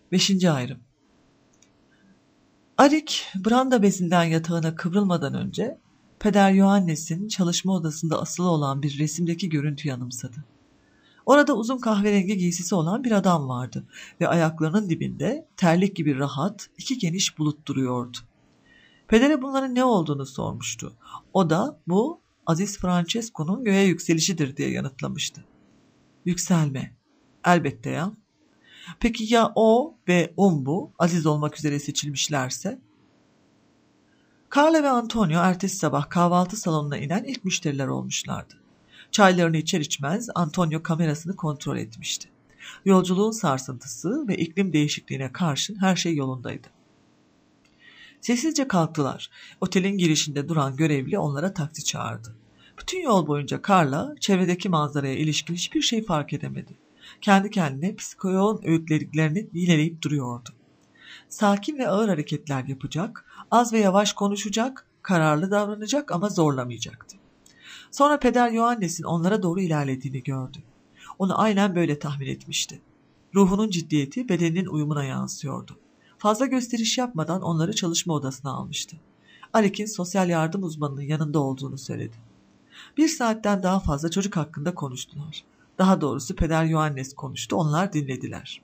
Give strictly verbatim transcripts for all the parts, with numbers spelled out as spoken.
Beşinci ayrım. Arik, branda bezinden yatağına kıvrılmadan önce Peder Yohannes'in çalışma odasında asılı olan bir resimdeki görüntüyü anımsadı. Orada uzun kahverengi giysisi olan bir adam vardı ve ayaklarının dibinde terlik gibi rahat iki geniş bulut duruyordu. Pedere bunların ne olduğunu sormuştu. O da bu Aziz Francesco'nun göğe yükselişidir diye yanıtlamıştı. Yükselme. Elbette ya. Peki ya o ve Umbu aziz olmak üzere seçilmişlerse? Carla ve Antonio ertesi sabah kahvaltı salonuna inen ilk müşteriler olmuşlardı. Çaylarını içer içmez Antonio kamerasını kontrol etmişti. Yolculuğun sarsıntısı ve iklim değişikliğine karşın her şey yolundaydı. Sessizce kalktılar. Otelin girişinde duran görevli onlara taksi çağırdı. Bütün yol boyunca Carla çevredeki manzaraya ilişkin hiçbir şey fark edemedi. Kendi kendine psikoloğun öğütlediklerini yineleyip duruyordu. Sakin ve ağır hareketler yapacak, az ve yavaş konuşacak, kararlı davranacak ama zorlamayacaktı. Sonra Peder Yohannes'in onlara doğru ilerlediğini gördü. Onu aynen böyle tahmin etmişti. Ruhunun ciddiyeti bedeninin uyumuna yansıyordu. Fazla gösteriş yapmadan onları çalışma odasına almıştı. Arik'in sosyal yardım uzmanının yanında olduğunu söyledi. Bir saatten daha fazla çocuk hakkında konuştular. Daha doğrusu Peder Yohannes konuştu, onlar dinlediler.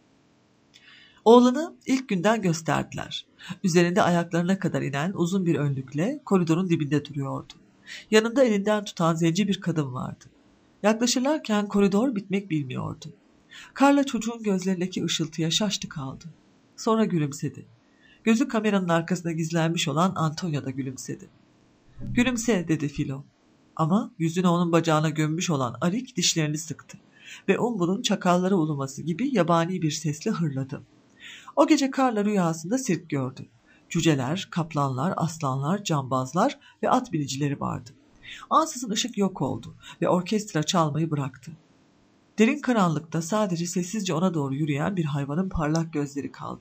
Oğlanı ilk günden gösterdiler. Üzerinde ayaklarına kadar inen uzun bir önlükle koridorun dibinde duruyordu. Yanında elinden tutan zenci bir kadın vardı. Yaklaşırlarken koridor bitmek bilmiyordu. Carla çocuğun gözlerindeki ışıltıya şaştı kaldı. Sonra gülümsedi. Gözü kameranın arkasına gizlenmiş olan Antonio da gülümsedi. "Gülümse," dedi Filo. Ama yüzünü onun bacağına gömmüş olan Arik dişlerini sıktı ve Umbu'nun çakallara uluması gibi yabani bir sesle hırladı. O gece Carla rüyasında sirk gördü. Cüceler, kaplanlar, aslanlar, cambazlar ve at binicileri vardı. Ansızın ışık yok oldu ve orkestra çalmayı bıraktı. Derin karanlıkta sadece sessizce ona doğru yürüyen bir hayvanın parlak gözleri kaldı.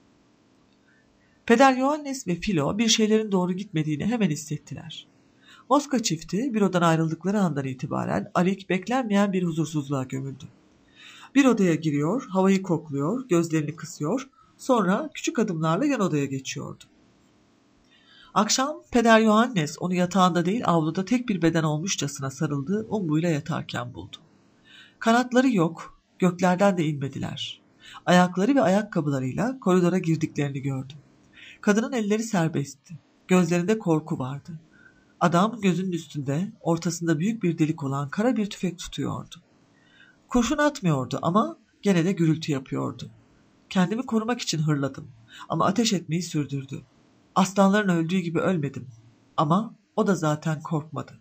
Peder Yohannes ve Filo bir şeylerin doğru gitmediğini hemen hissettiler. Moska çifti bürodan ayrıldıkları andan itibaren Arik beklenmeyen bir huzursuzluğa gömüldü. Bir odaya giriyor, havayı kokluyor, gözlerini kısıyor, sonra küçük adımlarla yan odaya geçiyordu. Akşam Peder Yohannes onu yatağında değil avluda tek bir beden olmuşçasına sarıldığı Umbu'yla yatarken buldu. Kanatları yok, göklerden de inmediler. Ayakları ve ayakkabılarıyla koridora girdiklerini gördü. Kadının elleri serbestti. Gözlerinde korku vardı. Adam gözünün üstünde, ortasında büyük bir delik olan kara bir tüfek tutuyordu. Kurşun atmıyordu ama gene de gürültü yapıyordu. Kendimi korumak için hırladım ama ateş etmeyi sürdürdü. Aslanların öldüğü gibi ölmedim ama o da zaten korkmadı.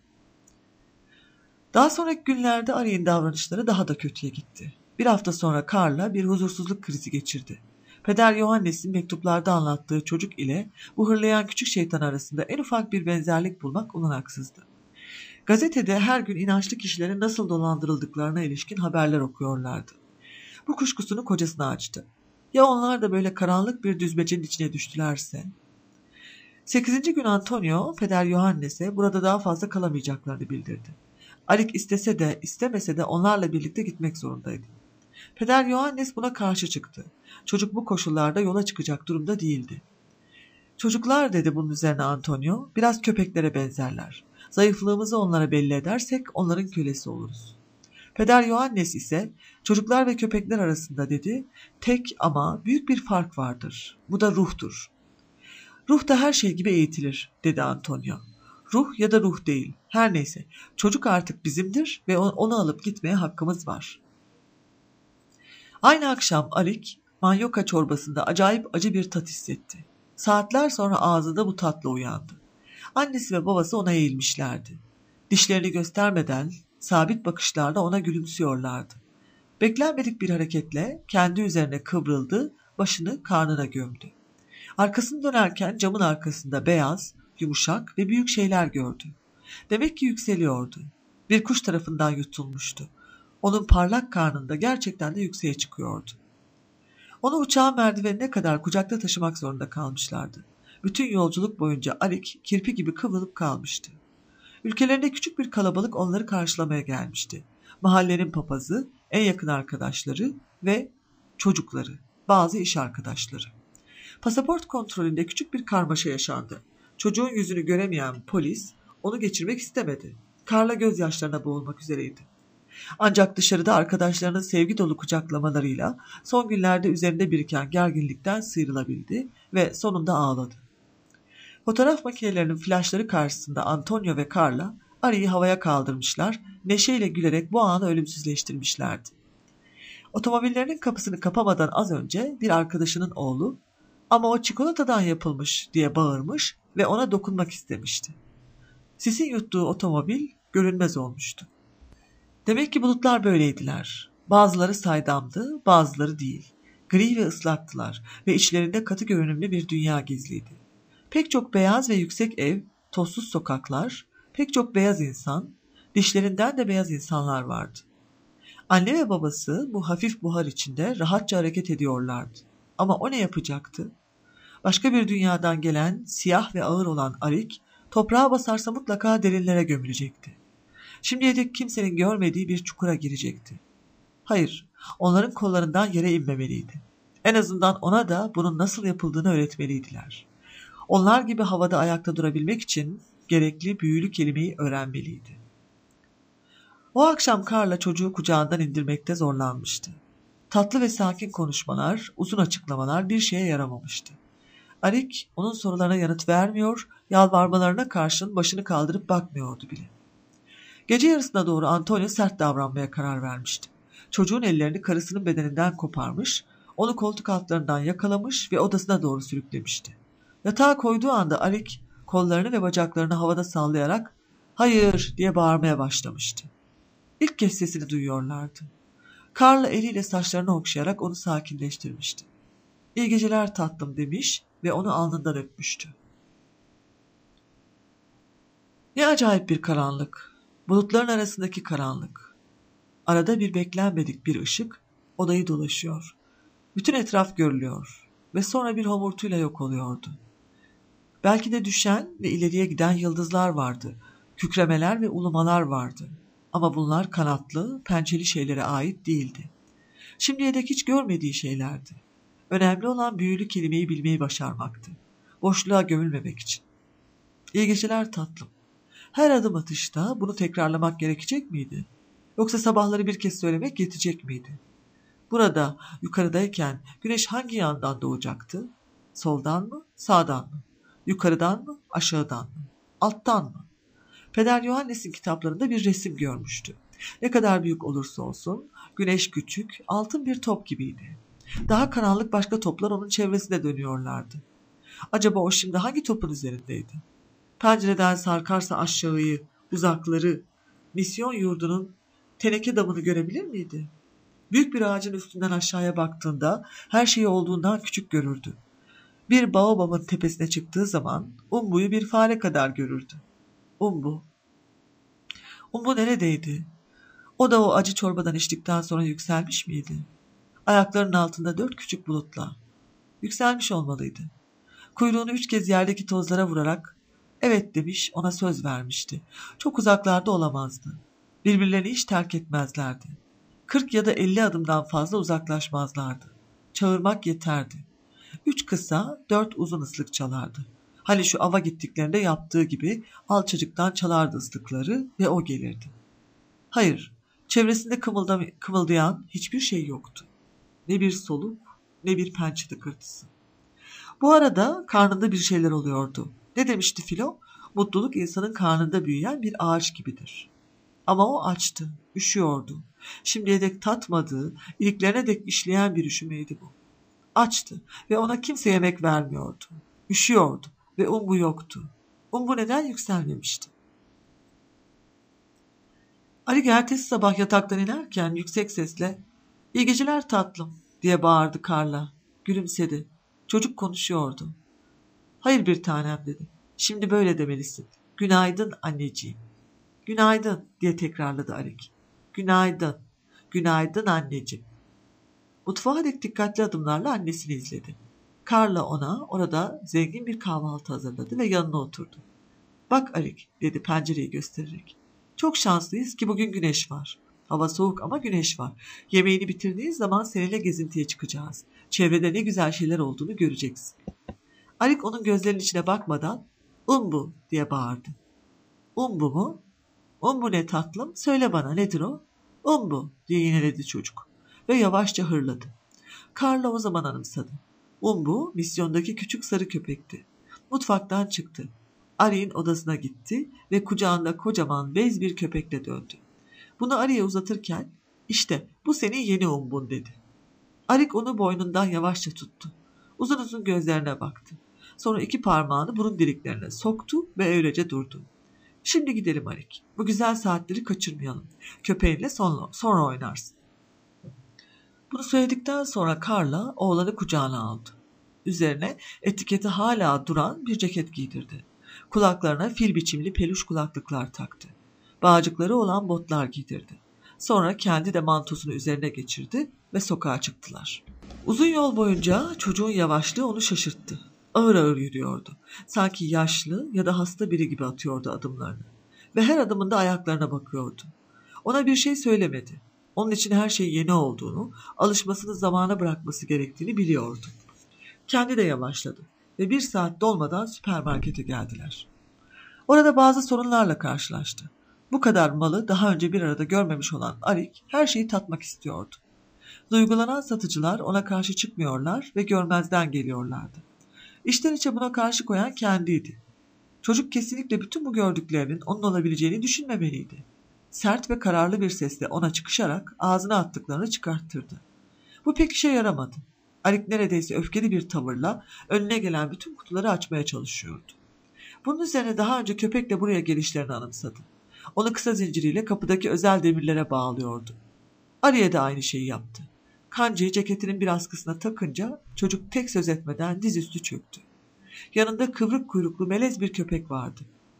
Daha sonraki günlerde Arik'in davranışları daha da kötüye gitti. Bir hafta sonra Carla bir huzursuzluk krizi geçirdi. Peder Yohannes'in mektuplarda anlattığı çocuk ile bu hırlayan küçük şeytan arasında en ufak bir benzerlik bulmak olanaksızdı. Gazetede her gün inançlı kişilerin nasıl dolandırıldıklarına ilişkin haberler okuyorlardı. Bu kuşkusunu kocasına açtı. Ya onlar da böyle karanlık bir düzmecenin içine düştülerse? Sekizinci gün Antonio, Peder Yohannes'e burada daha fazla kalamayacaklarını bildirdi. Arik istese de istemese de onlarla birlikte gitmek zorundaydı. Peder Yohannes buna karşı çıktı. Çocuk bu koşullarda yola çıkacak durumda değildi. "Çocuklar," dedi bunun üzerine Antonio, "biraz köpeklere benzerler. Zayıflığımızı onlara belli edersek onların kölesi oluruz." Peder Yohannes ise çocuklar ve köpekler arasında, dedi, "tek ama büyük bir fark vardır. Bu da ruhtur." "Ruh da her şey gibi eğitilir," dedi Antonio. "Ruh ya da ruh değil. Her neyse. Çocuk artık bizimdir ve onu alıp gitmeye hakkımız var." Aynı akşam Arik, manyoka çorbasında acayip acı bir tat hissetti. Saatler sonra ağzında bu tatla uyandı. Annesi ve babası ona eğilmişlerdi. Dişlerini göstermeden, sabit bakışlarla ona gülümsüyorlardı. Beklenmedik bir hareketle kendi üzerine kıvrıldı, başını karnına gömdü. Arkasını dönerken camın arkasında beyaz, yumuşak ve büyük şeyler gördü. Demek ki yükseliyordu. Bir kuş tarafından yutulmuştu. Onun parlak karnında gerçekten de yükseğe çıkıyordu. Onu uçağın merdivenine kadar kucakta taşımak zorunda kalmışlardı. Bütün yolculuk boyunca Arik kirpi gibi kıvrılıp kalmıştı. Ülkelerinde küçük bir kalabalık onları karşılamaya gelmişti. Mahallenin papazı, en yakın arkadaşları ve çocukları. bazı iş arkadaşları. Pasaport kontrolünde küçük bir karmaşa yaşandı. Çocuğun yüzünü göremeyen polis onu geçirmek istemedi. Karla gözyaşlarına boğulmak üzereydi. Ancak dışarıda arkadaşlarının sevgi dolu kucaklamalarıyla son günlerde üzerinde biriken gerginlikten sıyrılabildi ve sonunda ağladı. Fotoğraf makinelerinin flaşları karşısında Antonio ve Carla Ari'yi havaya kaldırmışlar, neşeyle gülerek bu anı ölümsüzleştirmişlerdi. Otomobillerinin kapısını kapamadan az önce bir arkadaşının oğlu "Ama o çikolatadan yapılmış" diye bağırmış ve ona dokunmak istemişti. Sisin yuttuğu otomobil görünmez olmuştu. Demek ki bulutlar böyleydiler. Bazıları saydamdı, bazıları değil. Gri ve ıslaktılar ve içlerinde katı görünümlü bir dünya gizliydi. Pek çok beyaz ve yüksek ev, tozsuz sokaklar, pek çok beyaz insan, dişlerinden de beyaz insanlar vardı. Anne ve babası bu hafif buhar içinde rahatça hareket ediyorlardı. Ama o ne yapacaktı? Başka bir dünyadan gelen, siyah ve ağır olan Arik, toprağa basarsa mutlaka derinlere gömülecekti. Şimdiye dek kimsenin görmediği bir çukura girecekti. Hayır, onların kollarından yere inmemeliydi. En azından ona da bunun nasıl yapıldığını öğretmeliydiler. Onlar gibi havada ayakta durabilmek için gerekli büyülü kelimeyi öğrenmeliydi. O akşam Carla çocuğu kucağından indirmekte zorlanmıştı. Tatlı ve sakin konuşmalar, uzun açıklamalar bir şeye yaramamıştı. Arik onun sorularına yanıt vermiyor, yalvarmalarına karşın başını kaldırıp bakmıyordu bile. Gece yarısına doğru Antonio sert davranmaya karar vermişti. Çocuğun ellerini karısının bedeninden koparmış, onu koltuk altlarından yakalamış ve odasına doğru sürüklemişti. Yatağa koyduğu anda Arik kollarını ve bacaklarını havada sallayarak "Hayır!" diye bağırmaya başlamıştı. İlk kez sesini duyuyorlardı. Carla eliyle saçlarını okşayarak onu sakinleştirmişti. "İyi geceler tatlım" demiş ve onu alnından öpmüştü. Ne acayip bir karanlık. Bulutların arasındaki karanlık. Arada bir beklenmedik bir ışık odayı dolaşıyor. Bütün etraf görülüyor ve sonra bir homurtuyla yok oluyordu. Belki de düşen ve ileriye giden yıldızlar vardı. Kükremeler ve ulumalar vardı. Ama bunlar kanatlı, pençeli şeylere ait değildi. Şimdiye dek hiç görmediği şeylerdi. Önemli olan büyülü kelimeyi bilmeyi başarmaktı. Boşluğa gömülmemek için. "İyi geceler tatlım." Her adım atışta bunu tekrarlamak gerekecek miydi? Yoksa sabahları bir kez söylemek yetecek miydi? Burada, yukarıdayken güneş hangi yandan doğacaktı? Soldan mı, sağdan mı? Yukarıdan mı, aşağıdan mı? Alttan mı? Peder Yohannes'in kitaplarında bir resim görmüştü. Ne kadar büyük olursa olsun, güneş küçük, altın bir top gibiydi. Daha karanlık başka toplar onun çevresinde dönüyorlardı. Acaba o şimdi hangi topun üzerindeydi? Pencereden sarkarsa aşağıyı, uzakları, misyon yurdunun teneke damını görebilir miydi? Büyük bir ağacın üstünden aşağıya baktığında her şeyi olduğundan küçük görürdü. Bir baobabın tepesine çıktığı zaman Umbu'yu bir fare kadar görürdü. Umbu. Umbu neredeydi? O da o acı çorbadan içtikten sonra yükselmiş miydi? Ayaklarının altında dört küçük bulutla. Yükselmiş olmalıydı. Kuyruğunu üç kez yerdeki tozlara vurarak evet demiş, ona söz vermişti. Çok uzaklarda olamazdı. Birbirlerini hiç terk etmezlerdi. Kırk ya da elli adımdan fazla uzaklaşmazlardı. Çağırmak yeterdi. Üç kısa, dört uzun ıslık çalardı. Hani şu ava gittiklerinde yaptığı gibi alçacıktan çalardı ıslıkları ve o gelirdi. Hayır, çevresinde kımılda- kımıldayan hiçbir şey yoktu. Ne bir soluk, ne bir pençe tıkırtısı. Bu arada karnında bir şeyler oluyordu. Ne demişti Filo? Mutluluk insanın karnında büyüyen bir ağaç gibidir. Ama o açtı, üşüyordu. Şimdiye dek tatmadığı, iliklerine dek işleyen bir üşümeydi bu. Açtı ve ona kimse yemek vermiyordu. Üşüyordu ve Umbu yoktu. Umbu neden yükselmemişti? Ali ertesi sabah yataktan inerken yüksek sesle "İyi geceler tatlım" diye bağırdı Carla. Gülümsedi. Çocuk konuşuyordu. "Hayır bir tanem" dedi. "Şimdi böyle demelisin. Günaydın anneciğim." "Günaydın" diye tekrarladı Arik. "Günaydın. Günaydın anneciğim." Mutfağa dek dikkatli adımlarla annesini izledi. Carla ona orada zengin bir kahvaltı hazırladı ve yanına oturdu. "Bak Arik" dedi pencereyi göstererek. "Çok şanslıyız ki bugün güneş var. Hava soğuk ama güneş var. Yemeğini bitirdiğin zaman seninle gezintiye çıkacağız. Çevrede ne güzel şeyler olduğunu göreceksin. Arik onun gözlerinin içine bakmadan "Umbu" diye bağırdı. "Umbu mu? Umbu ne tatlım? Söyle bana, nedir o?" "Umbu" diye yineledi çocuk ve yavaşça hırladı. Carla o zaman anımsadı. Umbu misyondaki küçük sarı köpekti. Mutfaktan çıktı. Arik'in odasına gitti ve kucağında kocaman bez bir köpekle döndü. Bunu Arik'e uzatırken "İşte bu senin yeni Umbun" dedi. Arik onu boynundan yavaşça tuttu. Uzun uzun gözlerine baktı. Sonra iki parmağını burun deliklerine soktu ve öylece durdu. "Şimdi gidelim Arik. Bu güzel saatleri kaçırmayalım. Köpeğinle sonra, sonra oynarsın." Bunu söyledikten sonra Carla oğlanı kucağına aldı. Üzerine etiketi hala duran bir ceket giydirdi. Kulaklarına fil biçimli peluş kulaklıklar taktı. Bağcıkları olan botlar giydirdi. Sonra kendi de mantosunu üzerine geçirdi ve sokağa çıktılar. Uzun yol boyunca çocuğun yavaşlığı onu şaşırttı. Ağır ağır yürüyordu. Sanki yaşlı ya da hasta biri gibi atıyordu adımlarını. Ve her adımında ayaklarına bakıyordu. Ona bir şey söylemedi. Onun için her şey yeni olduğunu, alışmasını zamana bırakması gerektiğini biliyordu. Kendi de yavaşladı ve bir saat dolmadan süpermarkete geldiler. Orada bazı sorunlarla karşılaştı. Bu kadar malı daha önce bir arada görmemiş olan Arik her şeyi tatmak istiyordu. Duygulanan satıcılar ona karşı çıkmıyorlar ve görmezden geliyorlardı. İçten içe buna karşı koyan kendiydi. Çocuk kesinlikle bütün bu gördüklerinin onun olabileceğini düşünmemeliydi. Sert ve kararlı bir sesle ona çıkışarak ağzına attıklarını çıkarttırdı. Bu pek işe yaramadı. Arik neredeyse öfkeli bir tavırla önüne gelen bütün kutuları açmaya çalışıyordu. Bunun üzerine daha önce köpekle buraya gelişlerini anımsadı. Onu kısa zinciriyle kapıdaki özel demirlere bağlıyordu. Arik'e de aynı şeyi yaptı. Kancayı ceketinin bir askısına takınca çocuk tek söz etmeden dizüstü çöktü. Yanında kıvrık kuyruklu melez bir köpek vardı.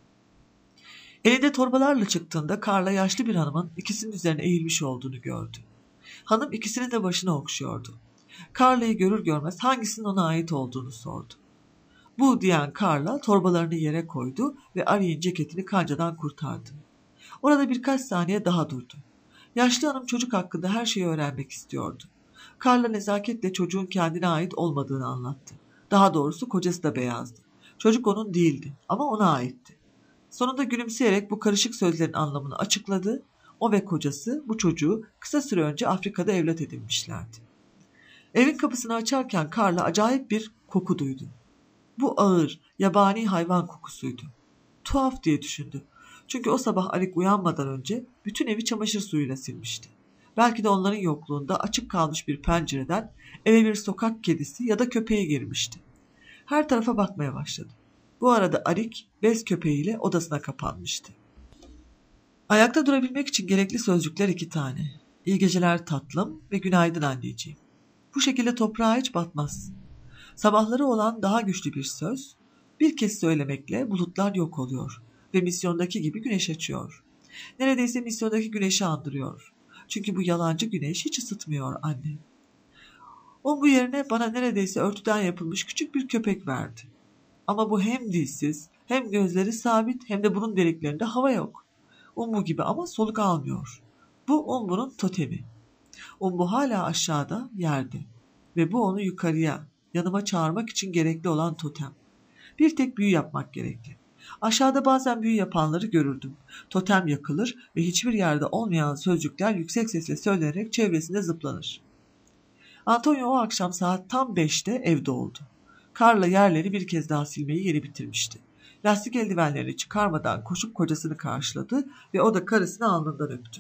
Elinde torbalarla çıktığında Carla yaşlı bir hanımın ikisinin üzerine eğilmiş olduğunu gördü. Hanım ikisinin de başını okşuyordu. Carla'yı görür görmez hangisinin ona ait olduğunu sordu. "Bu" diyen Carla torbalarını yere koydu ve Arik'in ceketini kancadan kurtardı. Orada birkaç saniye daha durdu. Yaşlı hanım çocuk hakkında her şeyi öğrenmek istiyordu. Carla nezaketle çocuğun kendine ait olmadığını anlattı. Daha doğrusu kocası da beyazdı. Çocuk onun değildi ama ona aitti. Sonunda gülümseyerek bu karışık sözlerin anlamını açıkladı. O ve kocası bu çocuğu kısa süre önce Afrika'da evlat edinmişlerdi. Evin kapısını açarken Carla acayip bir koku duydu. Bu ağır, yabani hayvan kokusuydu. Tuhaf diye düşündü. Çünkü o sabah Arik uyanmadan önce bütün evi çamaşır suyuyla silmişti. Belki de onların yokluğunda açık kalmış bir pencereden eve bir sokak kedisi ya da köpeği girmişti. Her tarafa bakmaya başladı. Bu arada Arik bez köpeğiyle odasına kapanmıştı. Ayakta durabilmek için gerekli sözcükler iki tane. "İyi geceler tatlım" ve "Günaydın anneciğim." Bu şekilde toprağa hiç batmazsın. Sabahları olan daha güçlü bir söz, bir kez söylemekle bulutlar yok oluyor ve misyondaki gibi güneş açıyor. Neredeyse misyondaki güneşi andırıyor. Çünkü bu yalancı güneş hiç ısıtmıyor anne. O bu yerine bana neredeyse örtüden yapılmış küçük bir köpek verdi. Ama bu hem dilsiz, hem gözleri sabit, hem de burun deliklerinde hava yok. Umbu gibi ama soluk almıyor. Bu Umbu'nun totemi. Umbu hala aşağıda, yerde. Ve bu onu yukarıya, yanıma çağırmak için gerekli olan totem. Bir tek büyü yapmak gerekli. Aşağıda bazen büyü yapanları görürdüm. Totem yakılır ve hiçbir yerde olmayan sözcükler yüksek sesle söylenerek çevresinde zıplanır. Antonio o akşam saat tam beşte evde oldu. Carla yerleri bir kez daha silmeyi yeni bitirmişti. Lastik eldivenlerini çıkarmadan koşup kocasını karşıladı ve o da karısını alnından öptü.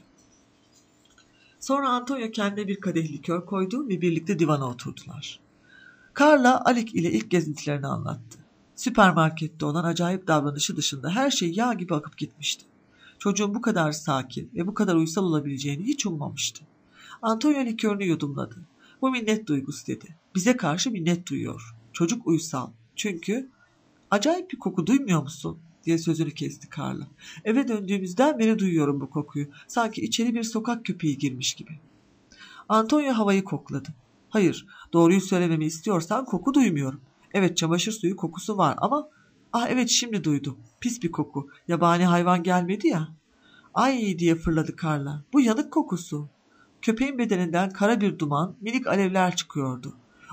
Sonra Antonio kendine bir kadeh likör koydu ve birlikte divana oturdular. Carla Arik ile ilk gezintilerini anlattı. Süpermarkette olan acayip davranışı dışında her şey yağ gibi akıp gitmişti. Çocuğun bu kadar sakin ve bu kadar uysal olabileceğini hiç ummamıştı. Antonio likörünü yudumladı. "Bu minnet duygusu" dedi. "Bize karşı minnet duyuyor. Çocuk uysal. Çünkü..." "Acayip bir koku duymuyor musun?" diye sözünü kesti Carla. "Eve döndüğümüzden beri duyuyorum bu kokuyu. Sanki içeri bir sokak köpeği girmiş gibi." Antonio havayı kokladı. "Hayır, doğruyu söylememi istiyorsan koku duymuyorum. Evet, çamaşır suyu kokusu var ama... Ah evet, şimdi duydum. Pis bir koku. Yabani hayvan gelmedi ya." "Ay!" diye fırladı Carla. "Bu yanık kokusu." Köpeğin bedeninden kara bir duman, minik alevler çıkıyordu.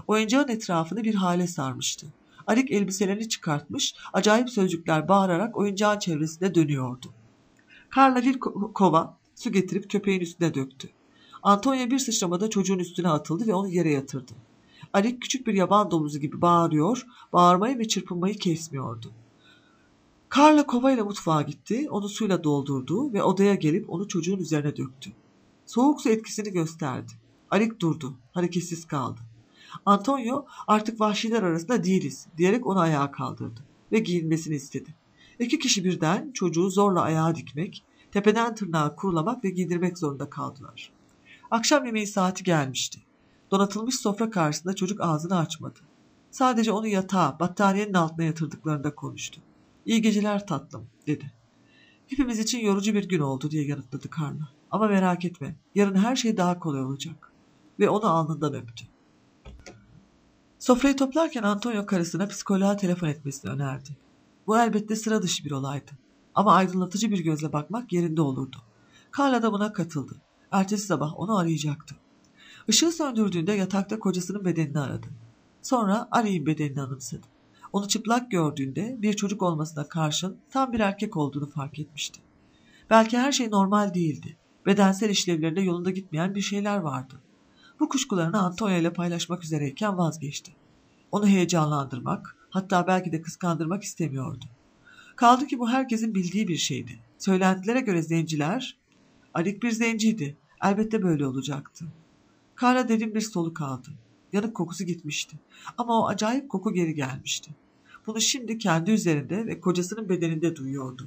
Oyuncağın etrafını bir hale sarmıştı. Arik elbiselerini çıkartmış, acayip sözcükler bağırarak oyuncağın çevresinde dönüyordu. Karla bir ko- kova su getirip köpeğin üstüne döktü. Antonia bir sıçramada çocuğun üstüne atıldı ve onu yere yatırdı. Arik küçük bir yaban domuzu gibi bağırıyor, bağırmayı ve çırpınmayı kesmiyordu. Karla kovayla mutfağa gitti, onu suyla doldurdu ve odaya gelip onu çocuğun üzerine döktü. Soğuk su etkisini gösterdi. Arik durdu, hareketsiz kaldı. Antonio, artık vahşiler arasında değiliz diyerek onu ayağa kaldırdı ve giyinmesini istedi. İki kişi birden çocuğu zorla ayağa dikmek, tepeden tırnağa kurulamak ve giydirmek zorunda kaldılar. Akşam yemeği saati gelmişti. Donatılmış sofra karşısında çocuk ağzını açmadı. Sadece onu yatağa, battaniyenin altına yatırdıklarında konuştu. "İyi geceler tatlım," dedi. "Hepimiz için yorucu bir gün oldu," diye yanıtladı Carla. "Ama merak etme, yarın her şey daha kolay olacak." Ve onu alnından öptü. Sofrayı toplarken Antonio karısına psikoloğa telefon etmesini önerdi. Bu elbette sıra dışı bir olaydı. Ama aydınlatıcı bir gözle bakmak yerinde olurdu. Carla da buna katıldı. Ertesi sabah onu arayacaktı. Işığı söndürdüğünde yatakta kocasının bedenini aradı. Sonra Ali'nin bedenini anımsadı. Onu çıplak gördüğünde bir çocuk olmasına karşın tam bir erkek olduğunu fark etmişti. Belki her şey normal değildi. Bedensel işlevlerinde yolunda gitmeyen bir şeyler vardı. Bu kuşkularını Antonio ile paylaşmak üzereyken vazgeçti. Onu heyecanlandırmak, hatta belki de kıskandırmak istemiyordu. Kaldı ki bu herkesin bildiği bir şeydi. Söylentilere göre zenciler, Arik bir zenciydi. Elbette böyle olacaktı. Carla derin bir soluk aldı. Yanık kokusu gitmişti. Ama o acayip koku geri gelmişti. Bunu şimdi kendi üzerinde ve kocasının bedeninde duyuyordu.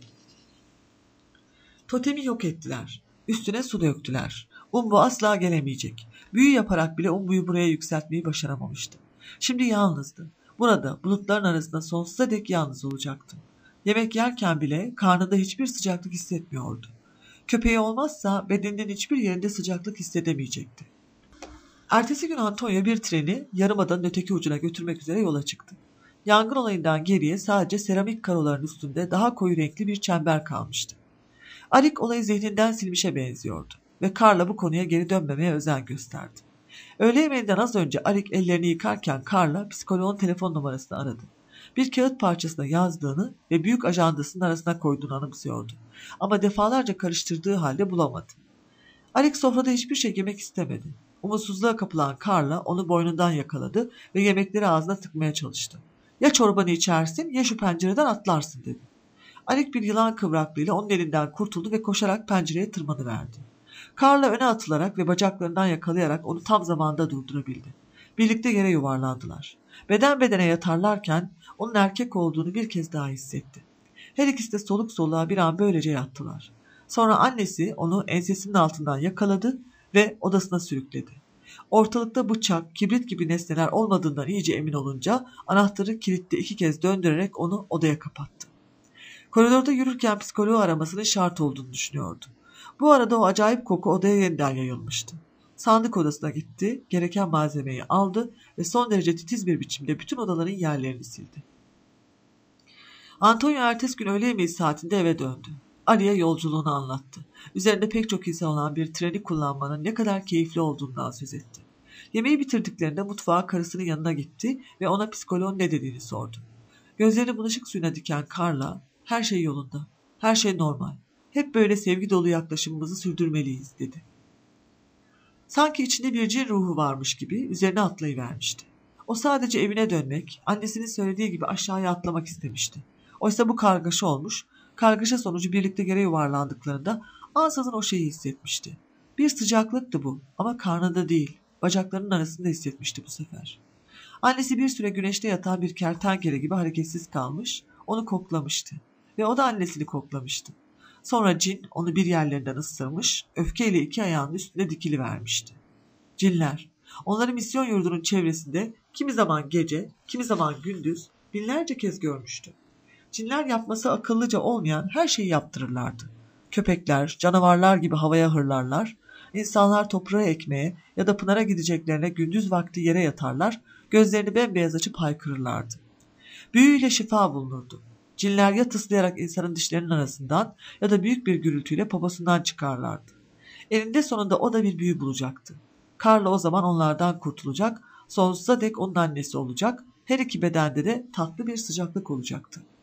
Totemi yok ettiler. Üstüne su döktüler. Umbu asla gelemeyecek. Büyü yaparak bile Umbu'yu buraya yükseltmeyi başaramamıştı. Şimdi yalnızdı. Burada bulutların arasında sonsuza dek yalnız olacaktı. Yemek yerken bile karnında hiçbir sıcaklık hissetmiyordu. Köpeği olmazsa bedeninin hiçbir yerinde sıcaklık hissedemeyecekti. Ertesi gün Antonio bir treni yarımadanın öteki ucuna götürmek üzere yola çıktı. Yangın olayından geriye sadece seramik karoların üstünde daha koyu renkli bir çember kalmıştı. Arik olayı zihninden silmişe benziyordu ve Carla bu konuya geri dönmemeye özen gösterdi. Öğle yemeğinden az önce Arik ellerini yıkarken Carla psikoloğun telefon numarasını aradı. Bir kağıt parçasına yazdığını ve büyük ajandasının arasına koyduğunu anımsıyordu. Ama defalarca karıştırdığı halde bulamadı. Arik sofrada hiçbir şey yemek istemedi. Umutsuzluğa kapılan Carla onu boynundan yakaladı ve yemekleri ağzına tıkmaya çalıştı. "Ya çorbanı içersin ya şu pencereden atlarsın," dedi. Arik bir yılan kıvraklığıyla onun elinden kurtuldu ve koşarak pencereye tırmanıverdi. Carla öne atılarak ve bacaklarından yakalayarak onu tam zamanda durdurabildi. Birlikte yere yuvarlandılar. Beden bedene yatarlarken onun erkek olduğunu bir kez daha hissetti. Her ikisi de soluk soluğa bir an böylece yattılar. Sonra annesi onu ensesinin altından yakaladı ve odasına sürükledi. Ortalıkta bıçak, kibrit gibi nesneler olmadığından iyice emin olunca anahtarı kilitte iki kez döndürerek onu odaya kapattı. Koridorda yürürken psikoloğu aramasının şart olduğunu düşünüyordu. Bu arada o acayip koku odaya yeniden yayılmıştı. Sandık odasına gitti, gereken malzemeyi aldı ve son derece titiz bir biçimde bütün odaların yerlerini sildi. Antonio ertesi gün öğle yemeği saatinde eve döndü. Ali'ye yolculuğunu anlattı. Üzerinde pek çok insan olan bir treni kullanmanın ne kadar keyifli olduğundan söz etti. Yemeği bitirdiklerinde mutfağa karısının yanına gitti ve ona psikoloğun ne dediğini sordu. Gözlerini bulaşık suyuna diken Carla, "Her şey yolunda, her şey normal. Hep böyle sevgi dolu yaklaşımımızı sürdürmeliyiz," dedi. Sanki içinde bir cin ruhu varmış gibi üzerine atlayıvermişti. O sadece evine dönmek, annesinin söylediği gibi aşağıya atlamak istemişti. Oysa bu kargaşa olmuş, kargaşa sonucu birlikte yere yuvarlandıklarında ansızın o şeyi hissetmişti. Bir sıcaklıktı bu ama karnında değil, bacaklarının arasında hissetmişti bu sefer. Annesi bir süre güneşte yatan bir kertenkele gibi hareketsiz kalmış, onu koklamıştı ve o da annesini koklamıştı. Sonra cin onu bir yerlerinden ısırmış, öfkeyle iki ayağının üstünde dikilivermişti. Cinler, onları misyon yurdunun çevresinde kimi zaman gece, kimi zaman gündüz binlerce kez görmüştü. Cinler yapması akıllıca olmayan her şeyi yaptırırlardı. Köpekler, canavarlar gibi havaya hırlarlar, insanlar toprağa ekmeye ya da pınara gideceklerine gündüz vakti yere yatarlar, gözlerini bembeyaz açıp haykırırlardı. Büyüyle şifa bulunurdu. Cinler ya tıslayarak insanın dişlerinin arasından ya da büyük bir gürültüyle poposundan çıkarlardı. Eninde sonunda o da bir büyü bulacaktı. Carla o zaman onlardan kurtulacak, Sonsuza dek onun annesi olacak. Her iki bedende de tatlı bir sıcaklık olacaktı.